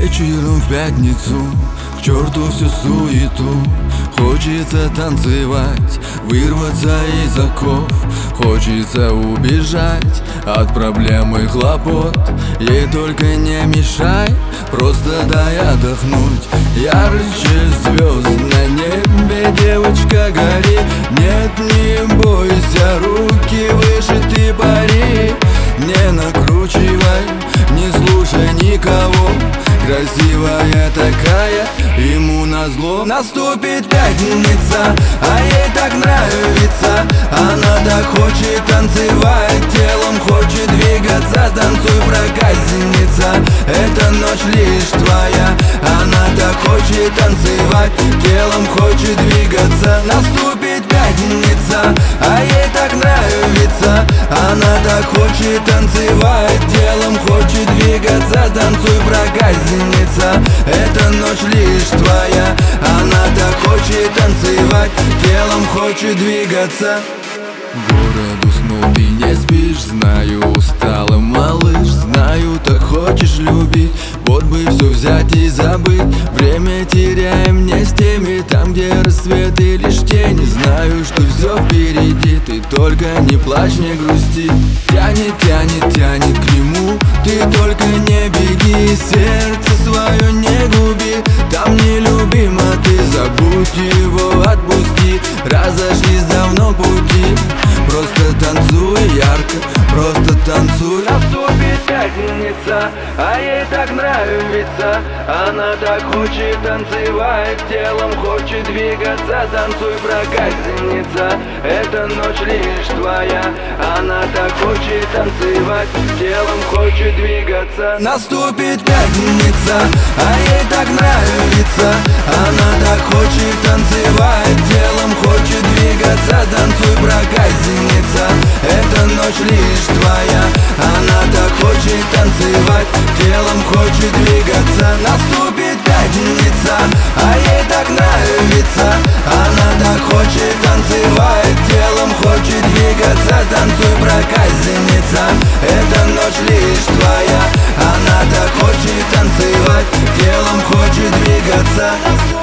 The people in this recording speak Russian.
Вечером в пятницу, к черту всю суету. Хочется танцевать, вырваться из оков. Хочется убежать от проблем и хлопот. Ей только не мешай, просто дай отдохнуть. Ярче звезд на небе, девочка, гори. Нет, не бойся, руки выше, ты пари. Не накручивай, не слушай никого. Красивая такая, ему назло. Наступит пятница, а ей так нравится. Она так хочет танцевать, телом хочет двигаться. Танцуй, проказница, эта ночь лишь твоя. Она так хочет танцевать, телом хочет двигаться. Наступит пятница, а ей так нравится. Она так хочет танцевать, телом хочет двигаться. Танцуй, проказница, эта ночь лишь твоя. Она так хочет танцевать, телом хочет двигаться. Город уснул, ты не спишь, знаю, устала, малыш. Знаю, так хочешь любить, вот бы все взять и забыть. Время теряем не с теми, там, где рассвет и лишь тени. Знаю, что все впереди, ты только не плачь, не грусти. Тянет, тянет, тянет к нему, ты только не беги. Сердце свое не губи, там нелюбимо ты. Забудь его, отпусти, разошлись давно пути. Просто танцуй ярко, просто танцуй. Наступит пятница, а ей так нравится. Она так хочет танцевать, телом хочет двигаться. Танцуй, проказница, эта ночь лишь твоя. Она так хочет танцевать, телом хочет двигаться. Наступит пятница, а ей так нравится. Она так хочет танцевать, телом хочет двигаться. Танцуй, проказница, эта ночь лишь твоя. Она так хочет танцевать, телом хочет двигаться. Наступит пятница, а ей так нравится. Она так хочет танцевать, телом хочет двигаться. Танцуй, проказница, эта ночь лишь твоя. Она так хочет танцевать, телом хочет двигаться.